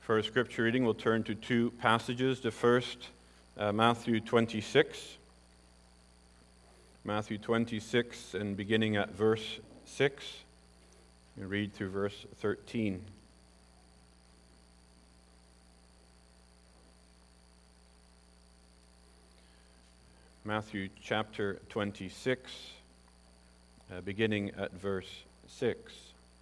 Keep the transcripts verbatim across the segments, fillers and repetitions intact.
For our scripture reading, we'll turn to two passages. The first, uh, Matthew twenty-six. Matthew twenty-six, and beginning at verse six, we read through verse thirteen. Matthew chapter twenty-six, uh, beginning at verse six.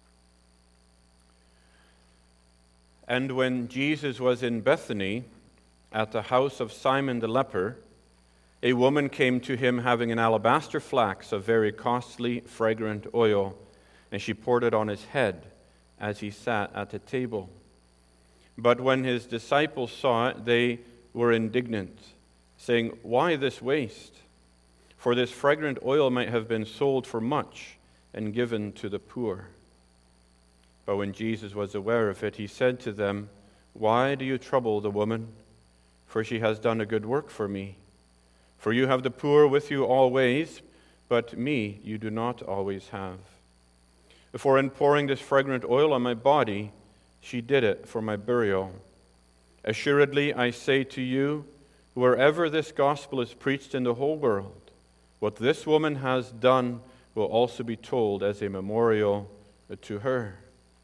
And when Jesus was in Bethany, at the house of Simon the leper, a woman came to him having an alabaster flax of very costly, fragrant oil, and she poured it on his head as he sat at the table. But when his disciples saw it, they were indignant, saying, "Why this waste? For this fragrant oil might have been sold for much and given to the poor." But when Jesus was aware of it, he said to them, "Why do you trouble the woman? For she has done a good work for me. For you have the poor with you always, but me you do not always have. For in pouring this fragrant oil on my body, she did it for my burial. Assuredly, I say to you, wherever this gospel is preached in the whole world, what this woman has done will also be told as a memorial to her."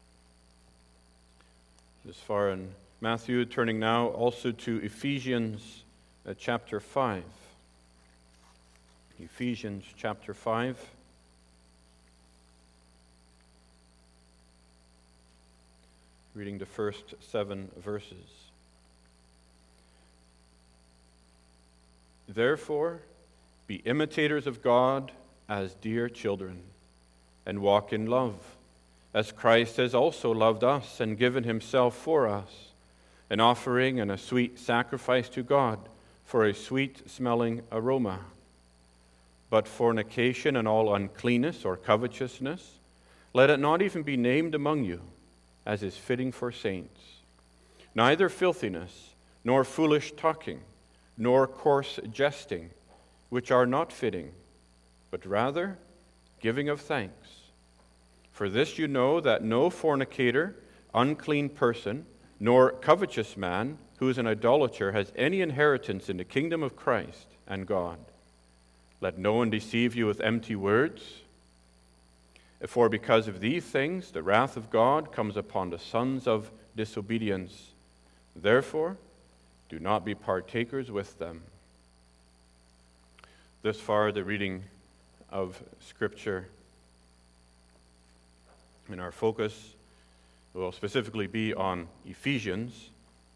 This far in Matthew, turning now also to Ephesians uh, chapter five. Ephesians chapter five. Reading the first seven verses. "Therefore, be imitators of God as dear children, and walk in love, as Christ has also loved us and given himself for us, an offering and a sweet sacrifice to God for a sweet-smelling aroma. But fornication and all uncleanness or covetousness, let it not even be named among you, as is fitting for saints. Neither filthiness, nor foolish talking, nor coarse jesting, which are not fitting, but rather giving of thanks. For this you know that no fornicator, unclean person, nor covetous man who is an idolater has any inheritance in the kingdom of Christ and God. Let no one deceive you with empty words. For because of these things the wrath of God comes upon the sons of disobedience. Therefore, do not be partakers with them." Thus far, the reading of Scripture. And our focus will specifically be on Ephesians.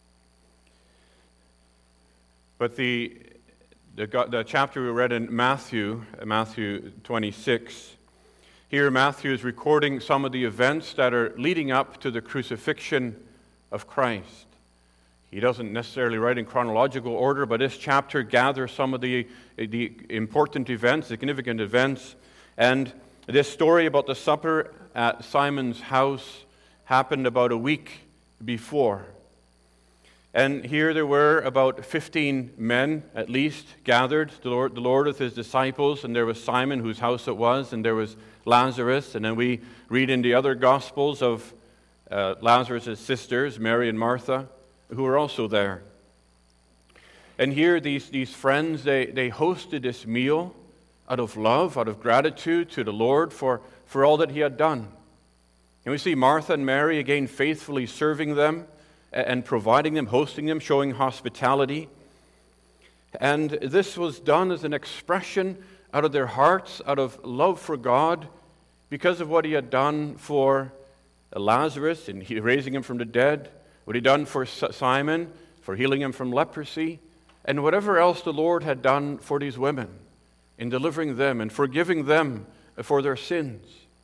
But the, the, the chapter we read in Matthew, Matthew twenty-six, here Matthew is recording some of the events that are leading up to the crucifixion of Christ. He doesn't necessarily write in chronological order, but this chapter gathers some of the, the important events, significant events, and this story about the supper at Simon's house happened about a week before. And here there were about fifteen men, at least, gathered, the Lord, the Lord with his disciples, and there was Simon, whose house it was, and there was Lazarus, and then we read in the other Gospels of uh, Lazarus' sisters, Mary and Martha, who were also there. And here these, these friends, they, they hosted this meal out of love, out of gratitude to the Lord for, for all that he had done. And we see Martha and Mary again faithfully serving them and providing them, hosting them, showing hospitality. And this was done as an expression out of their hearts, out of love for God, because of what he had done for Lazarus and raising him from the dead, what he had done for Simon, for healing him from leprosy, and whatever else the Lord had done for these women in delivering them and forgiving them for their sins.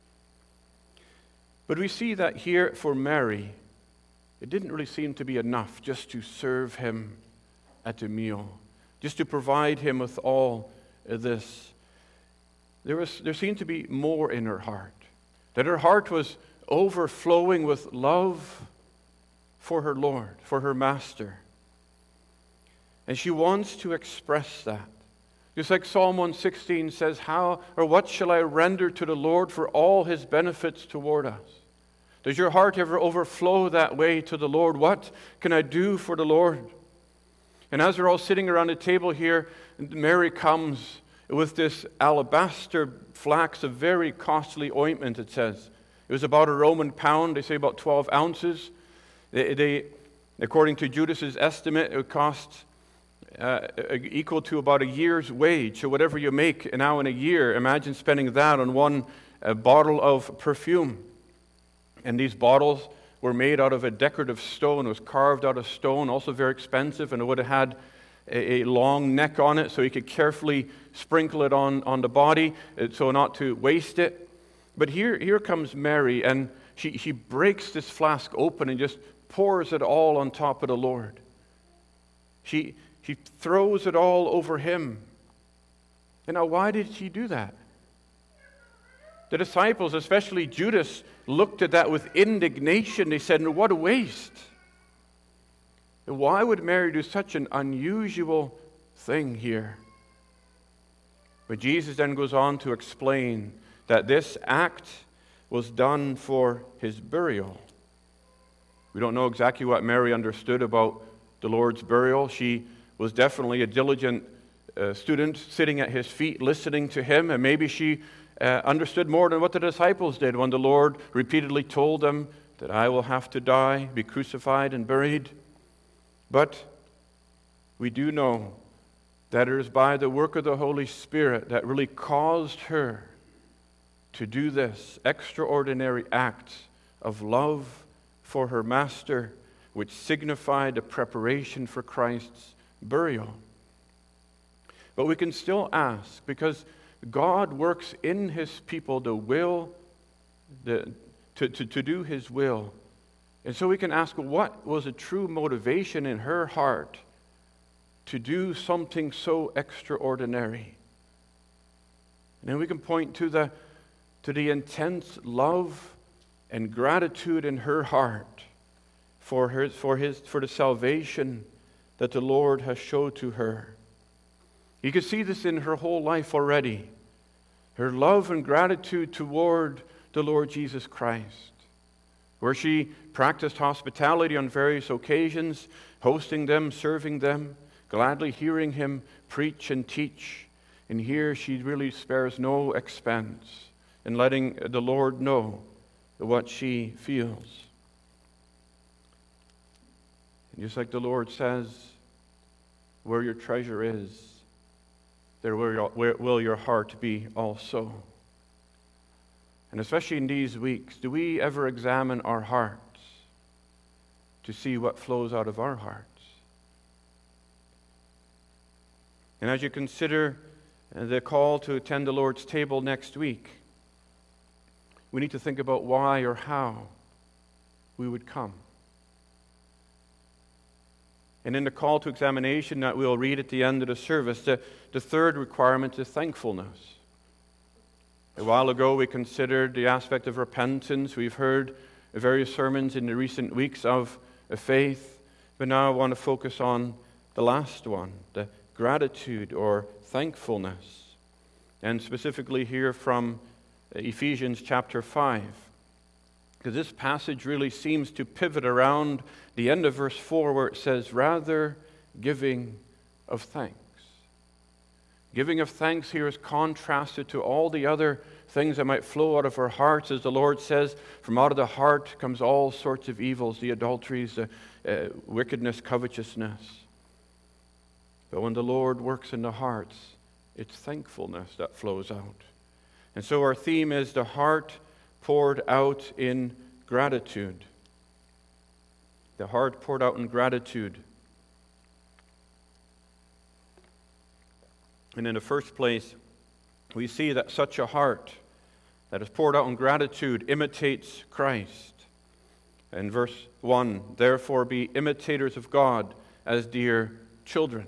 But we see that here for Mary, it didn't really seem to be enough just to serve him at the meal, just to provide him with all this. There was, there seemed to be more in her heart, that her heart was overflowing with love for her Lord, for her Master. And she wants to express that. Just like Psalm one sixteen says, how or what shall I render to the Lord for all his benefits toward us? Does your heart ever overflow that way to the Lord? What can I do for the Lord? And as they're all sitting around the table here, Mary comes with this alabaster flax of very costly ointment, it says. It was about a Roman pound, they say about twelve ounces. They, they according to Judas's estimate, it would cost uh, equal to about a year's wage. So whatever you make now in a year, imagine spending that on one uh, bottle of perfume. And these bottles were made out of a decorative stone. It was carved out of stone, also very expensive, and it would have had a, a long neck on it so you could carefully sprinkle it on, on the body so not to waste it. But here, here comes Mary, and she, she breaks this flask open and just pours it all on top of the Lord. She, she throws it all over him. And now, why did she do that? The disciples, especially Judas, looked at that with indignation. They said, "What a waste." Why would Mary do such an unusual thing here? But Jesus then goes on to explain that this act was done for his burial. We don't know exactly what Mary understood about the Lord's burial. She was definitely a diligent uh, student sitting at his feet listening to him, and maybe she uh, understood more than what the disciples did when the Lord repeatedly told them that I will have to die, be crucified and buried. But we do know that it is by the work of the Holy Spirit that really caused her to do this extraordinary act of love for her master, which signified a preparation for Christ's burial. But we can still ask, because God works in his people the will, the, to, to, to do his will. And so we can ask, what was a true motivation in her heart to do something so extraordinary? And then we can point to the, to the intense love and gratitude in her heart for, her, for, his, for the salvation that the Lord has showed to her. You can see this in her whole life already. Her love and gratitude toward the Lord Jesus Christ, where she practiced hospitality on various occasions, hosting them, serving them, gladly hearing him preach and teach. And here she really spares no expense in letting the Lord know what she feels. And just like the Lord says, where your treasure is, there will your heart be also. And especially in these weeks, do we ever examine our hearts to see what flows out of our hearts? And as you consider the call to attend the Lord's table next week, we need to think about why or how we would come. And in the call to examination that we'll read at the end of the service, the, the third requirement is thankfulness. A while ago, we considered the aspect of repentance. We've heard various sermons in the recent weeks of faith, but now I want to focus on the last one, the gratitude or thankfulness, and specifically here from Ephesians chapter five, because this passage really seems to pivot around the end of verse four where it says, rather giving of thanks. Giving of thanks here is contrasted to all the other things that might flow out of our hearts. As the Lord says, from out of the heart comes all sorts of evils, the adulteries, the uh, wickedness, covetousness. But when the Lord works in the hearts, it's thankfulness that flows out. And so our theme is the heart poured out in gratitude. The heart poured out in gratitude. And in the first place, we see that such a heart that is poured out in gratitude imitates Christ. In verse one, therefore be imitators of God as dear children.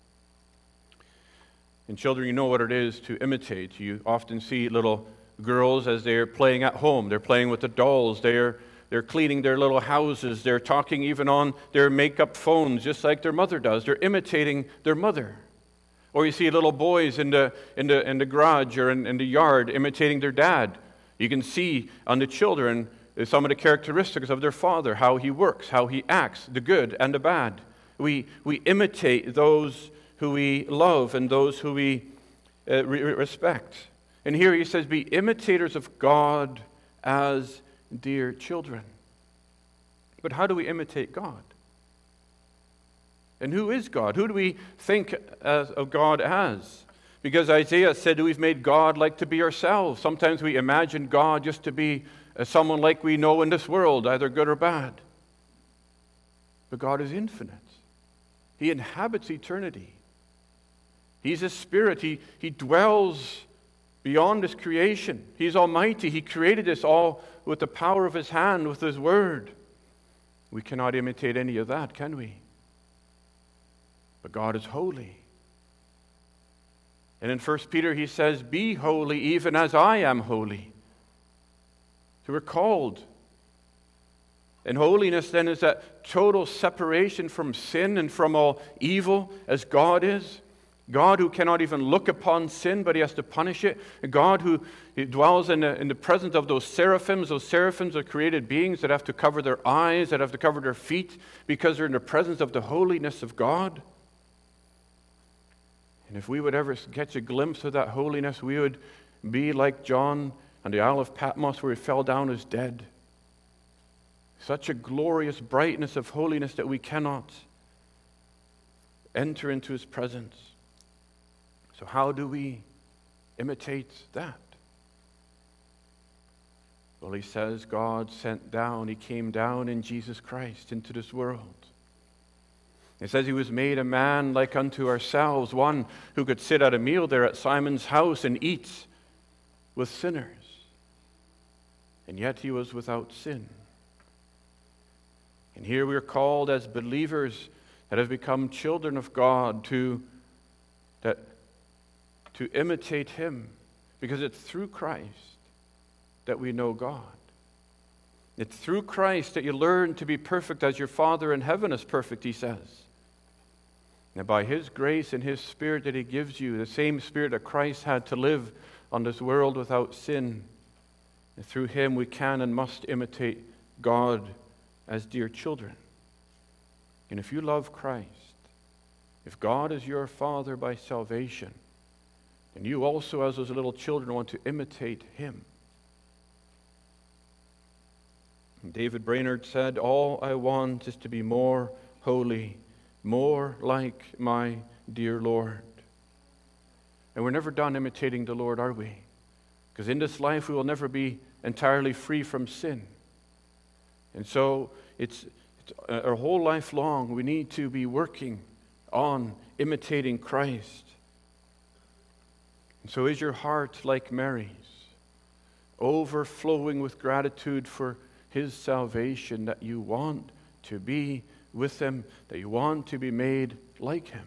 And children, you know what it is to imitate. You often see little girls as they're playing at home. They're playing with the dolls. They're, they're cleaning their little houses. They're talking even on their makeup phones, just like their mother does. They're imitating their mother. Or you see little boys in the in the in the garage or in, in the yard imitating their dad. You can see on the children some of the characteristics of their Father, how He works, how He acts, the good and the bad. We, we imitate those who we love and those who we uh, re- respect. And here He says, be imitators of God as dear children. But how do we imitate God? And who is God? Who do we think as, of God as? Because Isaiah said we've made God like to be ourselves. Sometimes we imagine God just to be uh, someone like we know in this world, either good or bad. But God is infinite. He inhabits eternity. He's a spirit. He, he dwells beyond His creation. He's almighty. He created this all with the power of His hand, with His word. We cannot imitate any of that, can we? But God is holy. And in First Peter he says, be holy even as I am holy. So we're called. And holiness then is that total separation from sin and from all evil as God is. God who cannot even look upon sin, but He has to punish it. A God who dwells in the, in the presence of those seraphims. Those seraphims are created beings that have to cover their eyes, that have to cover their feet, because they're in the presence of the holiness of God. And if we would ever catch a glimpse of that holiness, we would be like John on the Isle of Patmos, where he fell down as dead. Such a glorious brightness of holiness that we cannot enter into His presence. So how do we imitate that? Well, he says God sent down, He came down in Jesus Christ into this world. It says He was made a man like unto ourselves, one who could sit at a meal there at Simon's house and eat with sinners. And yet He was without sin. And here we are called as believers that have become children of God to, that, to imitate Him, because it's through Christ that we know God. It's through Christ that you learn to be perfect as your Father in heaven is perfect, He says. And by His grace and His Spirit that He gives you, the same Spirit that Christ had to live on this world without sin, and through Him we can and must imitate God as dear children. And if you love Christ, if God is your Father by salvation, then you also, as those little children, want to imitate Him. And David Brainerd said, all I want is to be more holy, more like my dear Lord. And we're never done imitating the Lord, are we? Because in this life we will never be entirely free from sin. And so it's, it's our whole life long we need to be working on imitating Christ. And so is your heart like Mary's, overflowing with gratitude for His salvation, that you want to be with Him, that you want to be made like Him?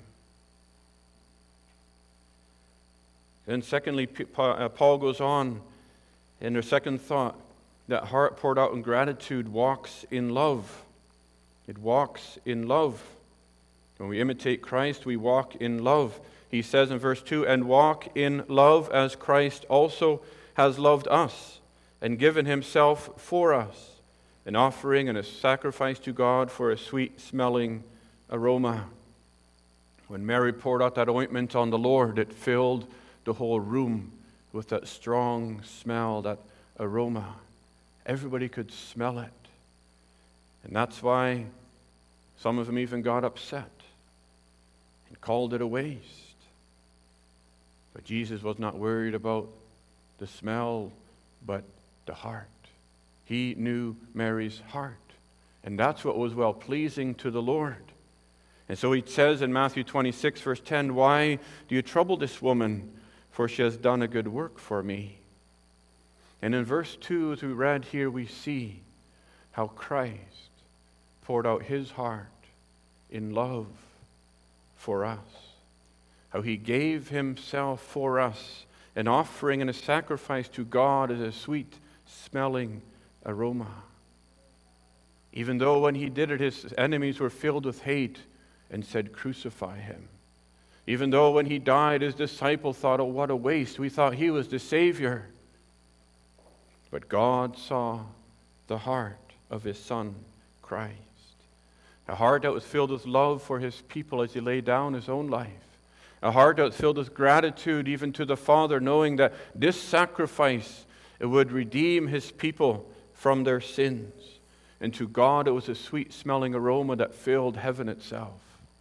And secondly, Paul goes on in their second thought, that heart poured out in gratitude walks in love. It walks in love. When we imitate Christ, we walk in love. He says in verse two, and walk in love as Christ also has loved us and given Himself for us, an offering and a sacrifice to God for a sweet-smelling aroma. When Mary poured out that ointment on the Lord, it filled the whole room with that strong smell, that aroma. Everybody could smell it. And that's why some of them even got upset and called it a waste. But Jesus was not worried about the smell, but the heart. He knew Mary's heart. And that's what was well-pleasing to the Lord. And so He says in Matthew twenty-six, verse ten, why do you trouble this woman? For she has done a good work for me. And in verse two, as we read here, we see how Christ poured out His heart in love for us. How He gave Himself for us, an offering and a sacrifice to God as a sweet-smelling aroma. Even though when He did it, His enemies were filled with hate and said, crucify Him. Even though when He died, His disciples thought, oh, what a waste. We thought He was the Savior. But God saw the heart of his Son, Christ. A heart that was filled with love for his people as he laid down his own life. A heart that was filled with gratitude even to the Father, knowing that this sacrifice, it would redeem his people from their sins. And to God, it was a sweet-smelling aroma that filled heaven itself.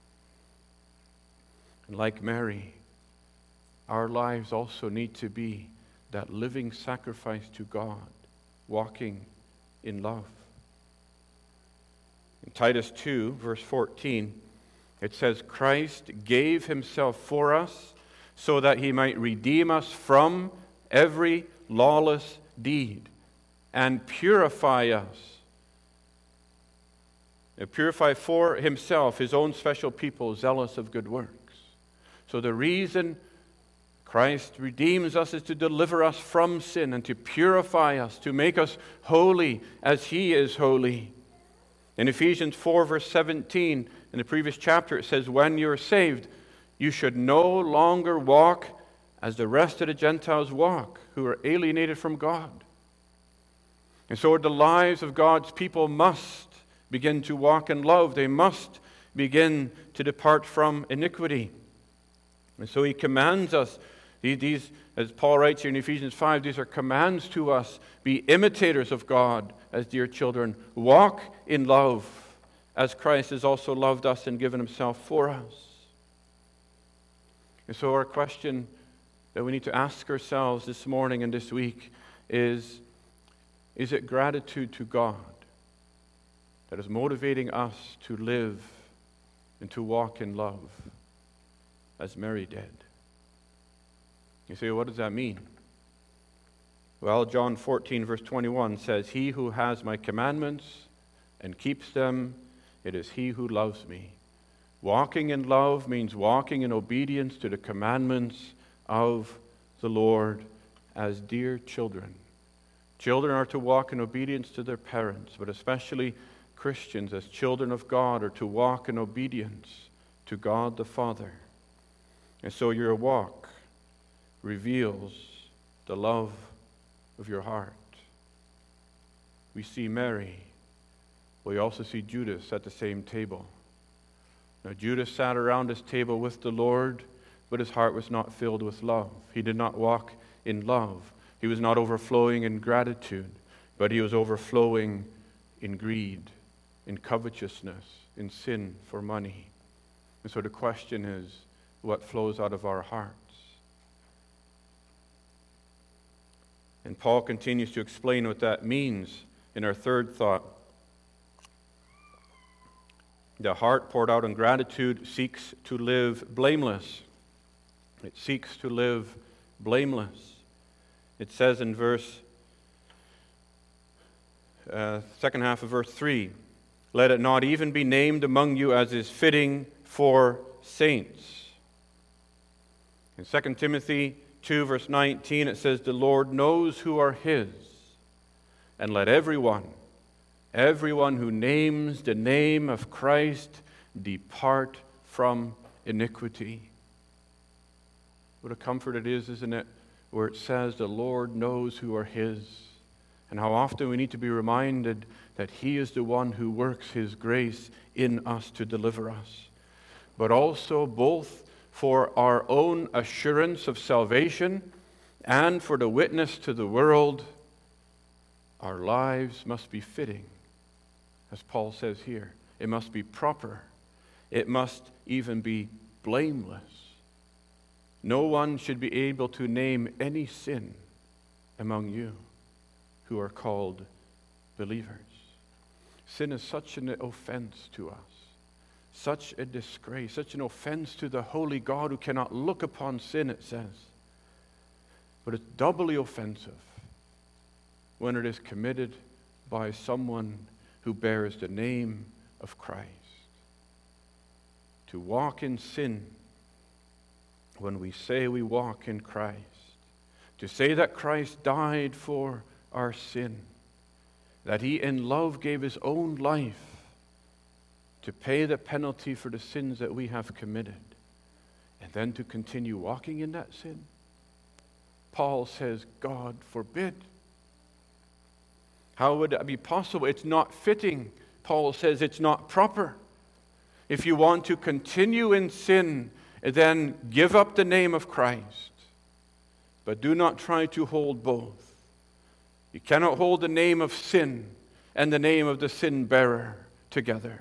And like Mary, our lives also need to be that living sacrifice to God, walking in love. In Titus two, verse fourteen, it says, Christ gave himself for us so that he might redeem us from every lawless deed and purify us. And purify for himself his own special people, zealous of good works. So the reason Christ redeems us is to deliver us from sin and to purify us, to make us holy as he is holy. In Ephesians four, verse seventeen, in the previous chapter, it says, when you are saved, you should no longer walk as the rest of the Gentiles walk, who are alienated from God. And so the lives of God's people must begin to walk in love. They must begin to depart from iniquity. And so he commands us, these, as Paul writes here in Ephesians five, these are commands to us. Be imitators of God as dear children. Walk in love as Christ has also loved us and given himself for us. And so our question that we need to ask ourselves this morning and this week is, is it gratitude to God that is motivating us to live and to walk in love as Mary did? You say, what does that mean? Well, John fourteen, verse twenty-one says, he who has my commandments and keeps them, it is he who loves me. Walking in love means walking in obedience to the commandments of the Lord as dear children. Children are to walk in obedience to their parents, but especially Christians as children of God are to walk in obedience to God the Father. And so your walk reveals the love of your heart. We see Mary. We also see Judas at the same table. Now Judas sat around his table with the Lord, but his heart was not filled with love. He did not walk in love. He was not overflowing in gratitude, but he was overflowing in greed, in covetousness, in sin for money. And so the question is, what flows out of our hearts? And Paul continues to explain what that means in our third thought. The heart poured out in gratitude seeks to live blameless. It seeks to live blameless. It says in verse, uh, second half of verse three, let it not even be named among you as is fitting for saints. In Second Timothy two, verse nineteen, it says, the Lord knows who are his, and let everyone, everyone who names the name of Christ depart from iniquity. What a comfort it is, isn't it, where it says the Lord knows who are his, and how often we need to be reminded that he is the one who works his grace in us to deliver us. But also both for our own assurance of salvation and for the witness to the world, our lives must be fitting. As Paul says here, it must be proper. It must even be blameless. No one should be able to name any sin among you who are called believers. Sin is such an offense to us, such a disgrace, such an offense to the holy God who cannot look upon sin, it says. But it's doubly offensive when it is committed by someone who bears the name of Christ. To walk in sin when we say we walk in Christ, to say that Christ died for our sin, that he in love gave his own life to pay the penalty for the sins that we have committed, and then to continue walking in that sin. Paul says, God forbid. How would that be possible? It's not fitting. Paul says it's not proper. If you want to continue in sin, then give up the name of Christ. But do not try to hold both. You cannot hold the name of sin and the name of the sin bearer together.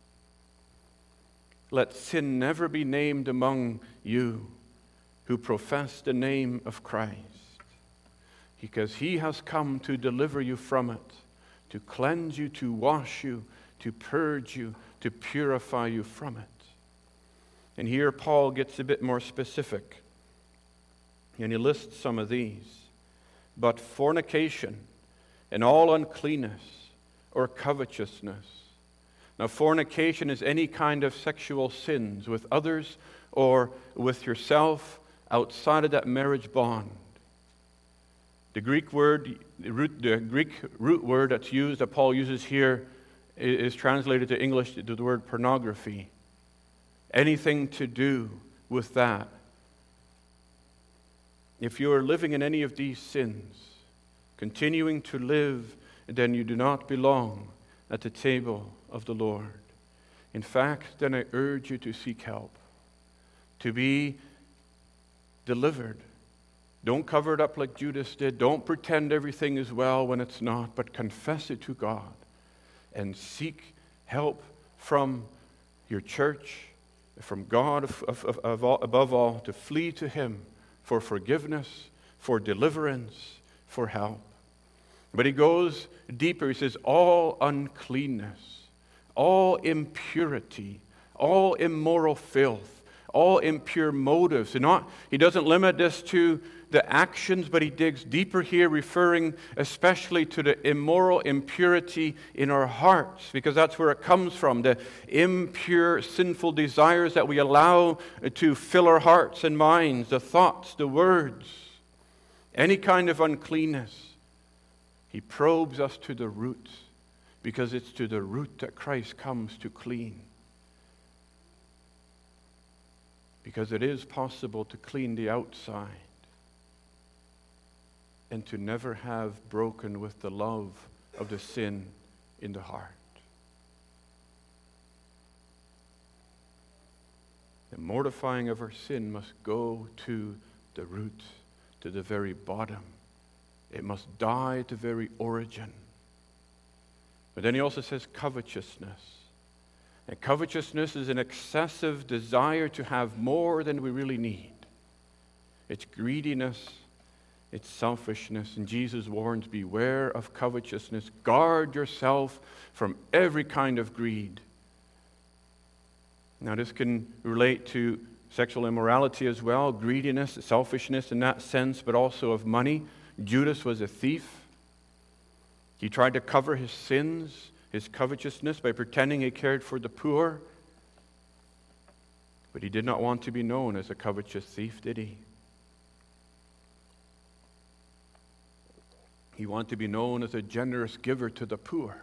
Let sin never be named among you who profess the name of Christ, because he has come to deliver you from it, to cleanse you, to wash you, to purge you, to purify you from it. And here Paul gets a bit more specific, and he lists some of these. But fornication and all uncleanness or covetousness. Now, fornication is any kind of sexual sins with others or with yourself outside of that marriage bond. The Greek word, the, root, the Greek root word that's used, that Paul uses here, is translated to English to the word pornography. Anything to do with that. If you are living in any of these sins, continuing to live, then you do not belong at the table of the Lord. In fact, then I urge you to seek help, to be delivered. Don't cover it up like Judas did. Don't pretend everything is well when it's not, but confess it to God and seek help from your church, from God of, of, of, of all, above all, to flee to Him for forgiveness, for deliverance, for help. But he goes deeper. He says, all uncleanness, all impurity, all immoral filth, all impure motives. And not, he doesn't limit this to the actions, but he digs deeper here, referring especially to the immoral impurity in our hearts, because that's where it comes from, the impure, sinful desires that we allow to fill our hearts and minds, the thoughts, the words, any kind of uncleanness. He probes us to the root, because it's to the root that Christ comes to clean. Because it is possible to clean the outside and to never have broken with the love of the sin in the heart. The mortifying of our sin must go to the root, to the very bottom. It must die at the very origin. But then he also says covetousness. And covetousness is an excessive desire to have more than we really need. It's greediness, it's selfishness. And Jesus warns, beware of covetousness. Guard yourself from every kind of greed. Now this can relate to sexual immorality as well, greediness, selfishness in that sense, but also of money. Judas was a thief. He tried to cover his sins, his covetousness, by pretending he cared for the poor. But he did not want to be known as a covetous thief, did he? He wanted to be known as a generous giver to the poor.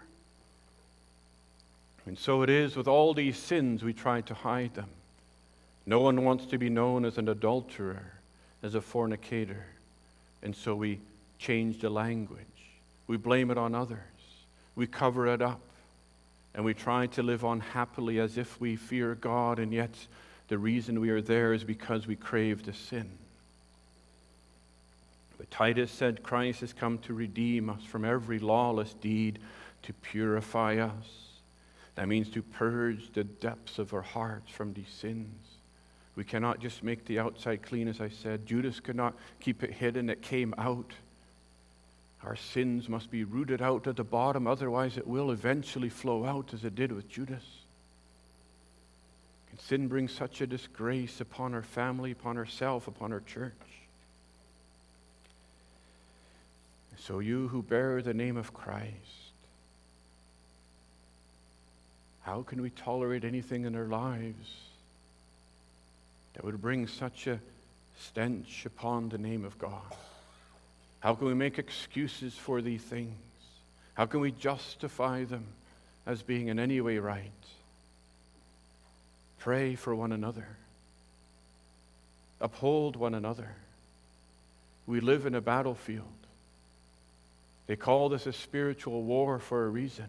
And so it is with all these sins, we try to hide them. No one wants to be known as an adulterer, as a fornicator. And so we change the language. We blame it on others. We cover it up. And we try to live on happily as if we fear God, and yet the reason we are there is because we crave the sin. But Titus said Christ has come to redeem us from every lawless deed, to purify us. That means to purge the depths of our hearts from these sins. We cannot just make the outside clean, as I said. Judas could not keep it hidden. It came out. Our sins must be rooted out at the bottom, otherwise it will eventually flow out as it did with Judas. And sin brings such a disgrace upon our family, upon ourselves, upon our church. So you who bear the name of Christ, how can we tolerate anything in our lives that would bring such a stench upon the name of God? How can we make excuses for these things? How can we justify them as being in any way right? Pray for one another. Uphold one another. We live in a battlefield. They call this a spiritual war for a reason.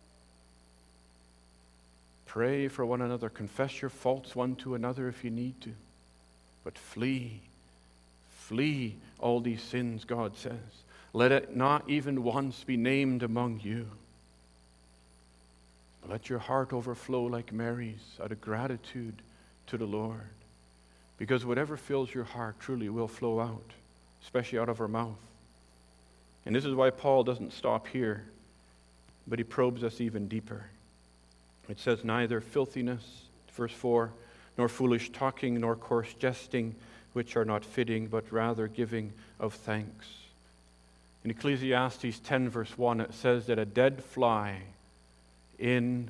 Pray for one another. Confess your faults one to another if you need to. But flee, flee all these sins, God says. Let it not even once be named among you. But let your heart overflow like Mary's out of gratitude to the Lord. Because whatever fills your heart truly will flow out, especially out of our mouth. And this is why Paul doesn't stop here, but he probes us even deeper. It says, neither filthiness, verse four, nor foolish talking, nor coarse jesting, which are not fitting, but rather giving of thanks. In Ecclesiastes ten, verse one, it says that a dead fly in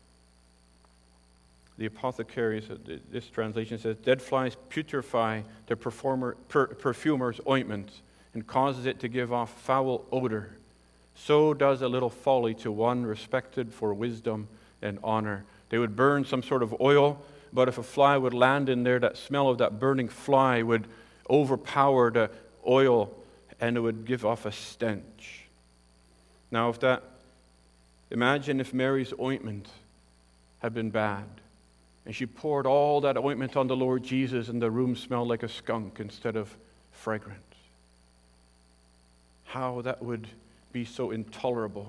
the apothecaries, this translation says, dead flies putrefy the performer, per, perfumer's ointment and causes it to give off foul odor. So does a little folly to one respected for wisdom and honor. They would burn some sort of oil, but if a fly would land in there, that smell of that burning fly would overpower the oil and it would give off a stench. Now, if that, imagine if Mary's ointment had been bad and she poured all that ointment on the Lord Jesus and the room smelled like a skunk instead of fragrant. How that would be so intolerable.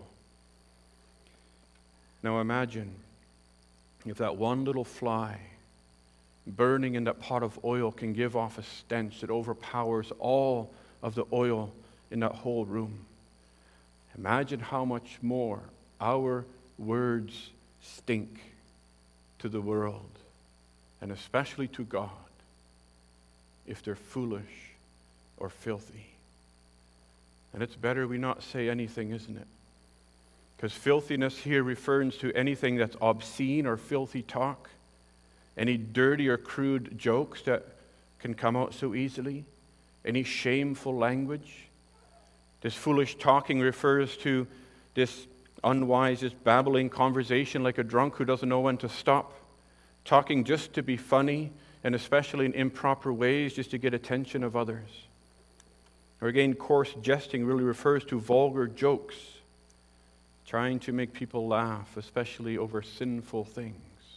Now imagine if that one little fly burning in that pot of oil can give off a stench that overpowers all of the oil in that whole room. Imagine how much more our words stink to the world, and especially to God, if they're foolish or filthy. And it's better we not say anything, isn't it? Because filthiness here refers to anything that's obscene or filthy talk, any dirty or crude jokes that can come out so easily, any shameful language. This foolish talking refers to this unwise, this babbling conversation like a drunk who doesn't know when to stop, talking just to be funny, and especially in improper ways, just to get attention of others. Or again, coarse jesting really refers to vulgar jokes, trying to make people laugh, especially over sinful things.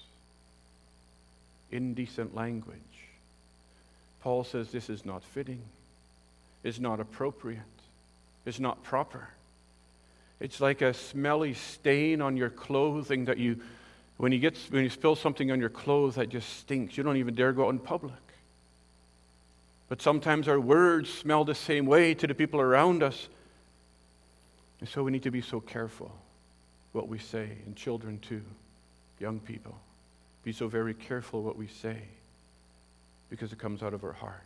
Indecent language. Paul says this is not fitting, it's not appropriate, it's not proper. It's like a smelly stain on your clothing that you, when you get, when you spill something on your clothes that just stinks, you don't even dare go out in public. But sometimes our words smell the same way to the people around us. And so we need to be so careful what we say, and children too, young people. Be so very careful what we say, because it comes out of our heart.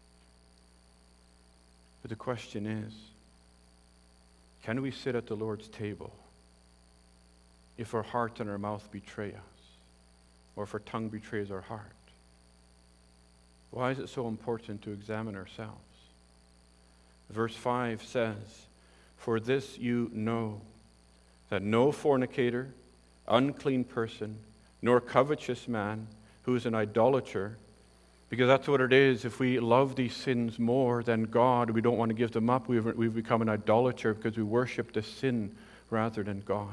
But the question is, can we sit at the Lord's table if our heart and our mouth betray us, or if our tongue betrays our heart? Why is it so important to examine ourselves? Verse five says, for this you know, that no fornicator, unclean person, nor covetous man, who is an idolater, because that's what it is. If we love these sins more than God, we don't want to give them up. We've, we've become an idolater because we worship the sin rather than God.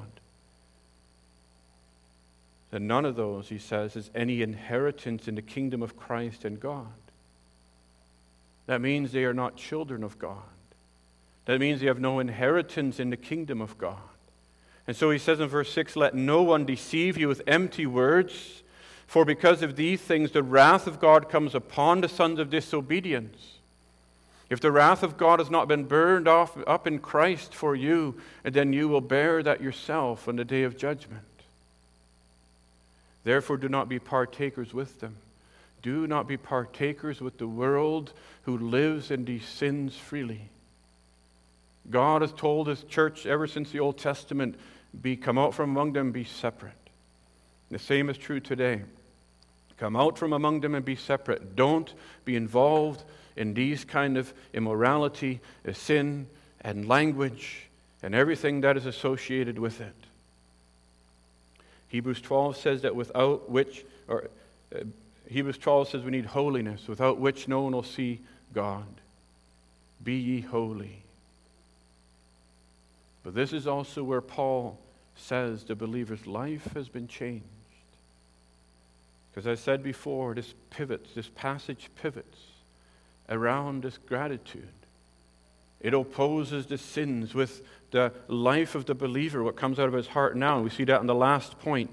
And none of those, he says, is any inheritance in the kingdom of Christ and God. That means they are not children of God. That means they have no inheritance in the kingdom of God. And so he says in verse six, let no one deceive you with empty words, for because of these things the wrath of God comes upon the sons of disobedience. If the wrath of God has not been burned off up in Christ for you, then you will bear that yourself on the day of judgment. Therefore, do not be partakers with them. Do not be partakers with the world who lives in these sins freely. God has told his church ever since the Old Testament, be come out from among them, be separate. The same is true today. Come out from among them and be separate. Don't be involved in these kind of immorality, sin, and language, and everything that is associated with it. Hebrews twelve says that without which, or uh, Hebrews twelve says we need holiness, without which no one will see God. Be ye holy. But this is also where Paul says the believer's life has been changed. Because I said before, this pivots, this passage pivots around this gratitude. It opposes the sins with the life of the believer, what comes out of his heart now. We see that in the last point.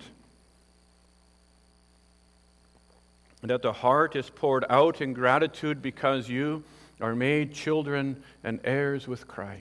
That the heart is poured out in gratitude because you are made children and heirs with Christ.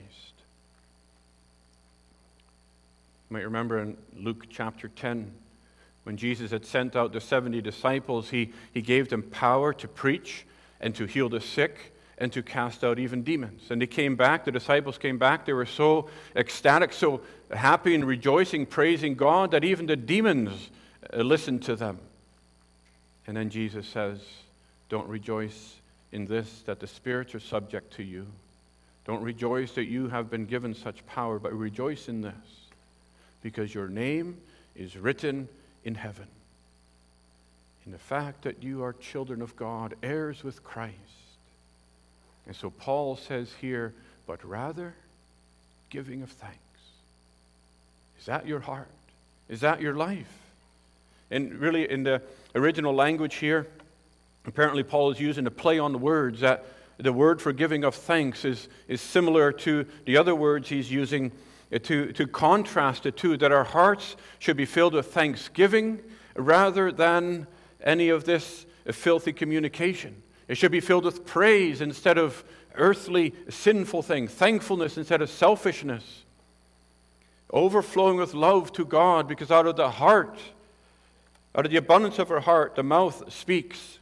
You might remember in Luke chapter ten, when Jesus had sent out the seventy disciples, he, he gave them power to preach and to heal the sick and to cast out even demons. And they came back, the disciples came back, they were so ecstatic, so happy and rejoicing, praising God, that even the demons uh, listened to them. And then Jesus says, don't rejoice in this, that the spirits are subject to you. Don't rejoice that you have been given such power, but rejoice in this, because your name is written in heaven. In the fact that you are children of God, heirs with Christ. And so Paul says here, but rather giving of thanks. Is that your heart? Is that your life? And really in the original language here, apparently Paul is using a play on the words, that the word for giving of thanks is, is similar to the other words he's using to, to contrast the two, that our hearts should be filled with thanksgiving rather than any of this filthy communication. It should be filled with praise instead of earthly, sinful things, thankfulness instead of selfishness, overflowing with love to God, because out of the heart, out of the abundance of our heart, the mouth speaks.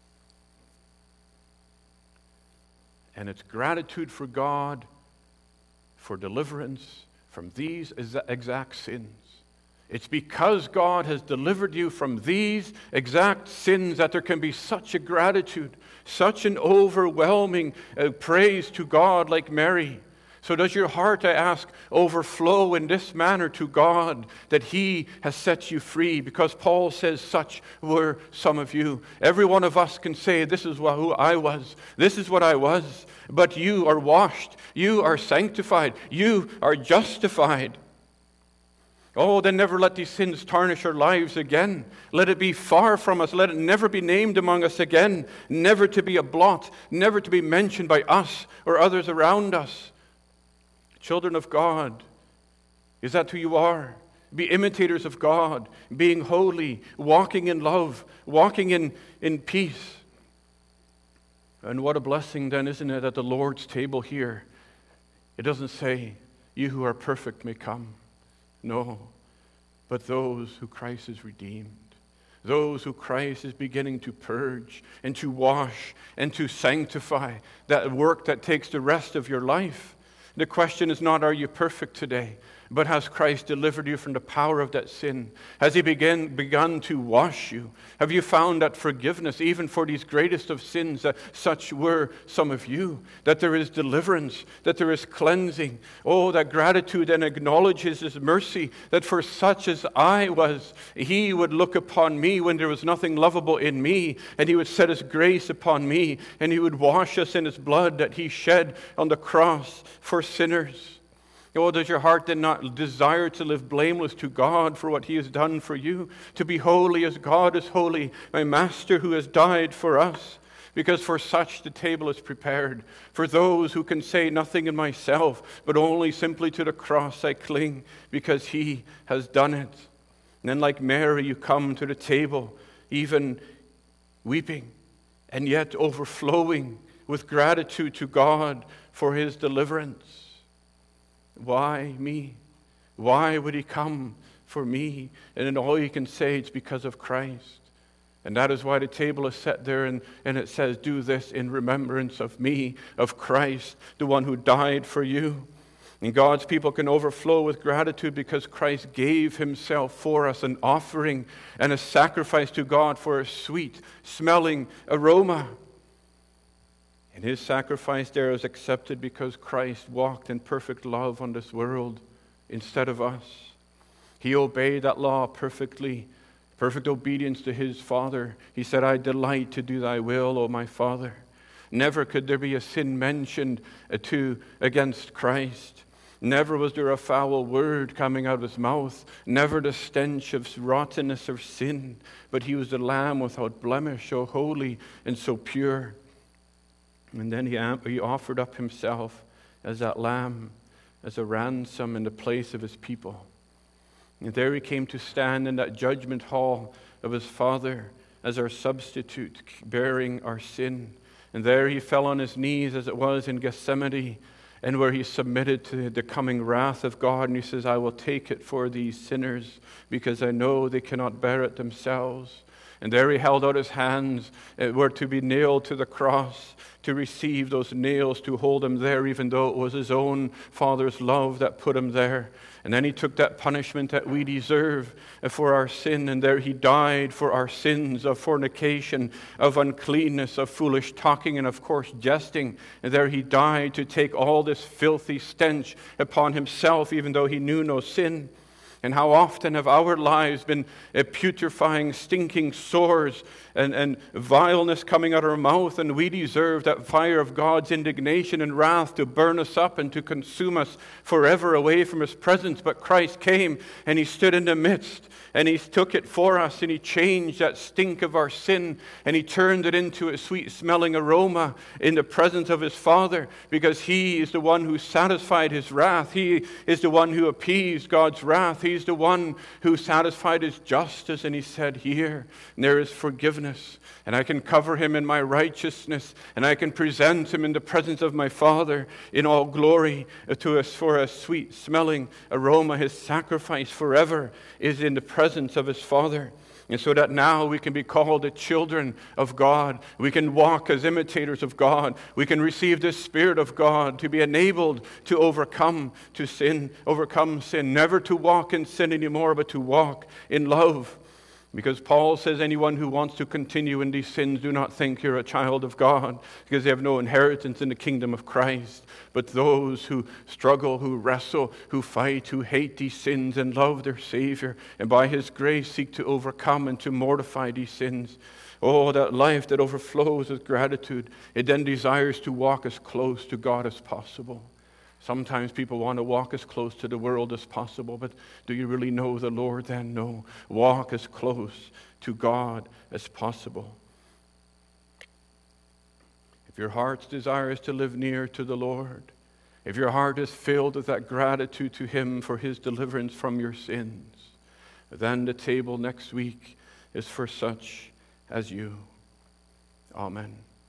And it's gratitude for God for deliverance from these exact sins. It's because God has delivered you from these exact sins that there can be such a gratitude, such an overwhelming uh, praise to God like Mary. So does your heart, I ask, overflow in this manner to God, that He has set you free? Because Paul says such were some of you. Every one of us can say, this is who I was, this is what I was, but you are washed, you are sanctified, you are justified. Oh, then never let these sins tarnish our lives again. Let it be far from us. Let it never be named among us again. Never to be a blot, never to be mentioned by us or others around us. Children of God, is that who you are? Be imitators of God, being holy, walking in love, walking in, in peace. And what a blessing then, isn't it, at the Lord's table here? It doesn't say, you who are perfect may come. No, but those who Christ has redeemed. Those who Christ is beginning to purge and to wash and to sanctify. That work that takes the rest of your life. The question is not, are you perfect today? But has Christ delivered you from the power of that sin? Has He begin, begun to wash you? Have you found that forgiveness, even for these greatest of sins, that such were some of you? That there is deliverance, that there is cleansing. Oh, that gratitude then acknowledges His mercy, that for such as I was, He would look upon me when there was nothing lovable in me, and He would set His grace upon me, and He would wash us in His blood that He shed on the cross for sinners. Oh, does your heart then not desire to live blameless to God for what He has done for you? To be holy as God is holy, my Master who has died for us. Because for such the table is prepared, for those who can say nothing in myself, but only simply to the cross I cling, because He has done it. And then like Mary, you come to the table, even weeping, and yet overflowing with gratitude to God for His deliverance. Why me? Why would He come for me? And then all you can say, it's because of Christ. And that is why the table is set there, and, and it says, do this in remembrance of me, of Christ, the one who died for you. And God's people can overflow with gratitude because Christ gave Himself for us, an offering and a sacrifice to God for a sweet smelling aroma. And His sacrifice there is accepted because Christ walked in perfect love on this world instead of us. He obeyed that law perfectly, perfect obedience to His Father. He said, I delight to do Thy will, O my Father. Never could there be a sin mentioned to against Christ. Never was there a foul word coming out of his mouth, never the stench of rottenness or sin, but he was the Lamb without blemish, so holy and so pure. And then he, he offered up himself as that lamb, as a ransom in the place of his people. And there he came to stand in that judgment hall of his Father as our substitute, bearing our sin. And there he fell on his knees as it was in Gethsemane, and where he submitted to the coming wrath of God. And he says, I will take it for these sinners, because I know they cannot bear it themselves. And there he held out his hands, uh, were to be nailed to the cross, to receive those nails, to hold him there, even though it was his own Father's love that put him there. And then he took that punishment that we deserve for our sin, and there he died for our sins of fornication, of uncleanness, of foolish talking, and of course jesting. And there he died to take all this filthy stench upon himself, even though he knew no sin. And how often have our lives been uh, putrefying, stinking sores and, and vileness coming out of our mouth, and we deserve that fire of God's indignation and wrath to burn us up and to consume us forever away from his presence. But Christ came and he stood in the midst, and he took it for us, and he changed that stink of our sin, and he turned it into a sweet-smelling aroma in the presence of his Father, because he is the one who satisfied his wrath. He is the one who appeased God's wrath. He's the one who satisfied his justice, and he said, here, there is forgiveness, and I can cover him in my righteousness, and I can present him in the presence of my Father in all glory to us for a sweet-smelling aroma. His sacrifice forever is in the presence of his Father. And so that now we can be called the children of God. We can walk as imitators of God. We can receive the Spirit of God to be enabled to overcome to sin, overcome sin, never to walk in sin anymore, but to walk in love. Because Paul says anyone who wants to continue in these sins, do not think you're a child of God, because they have no inheritance in the kingdom of Christ. But those who struggle, who wrestle, who fight, who hate these sins and love their Savior, and by his grace seek to overcome and to mortify these sins. Oh, that life that overflows with gratitude. It then desires to walk as close to God as possible. Sometimes people want to walk as close to the world as possible, but do you really know the Lord then? No. Walk as close to God as possible. If your heart's desire is to live near to the Lord, if your heart is filled with that gratitude to him for his deliverance from your sins, then the table next week is for such as you. Amen.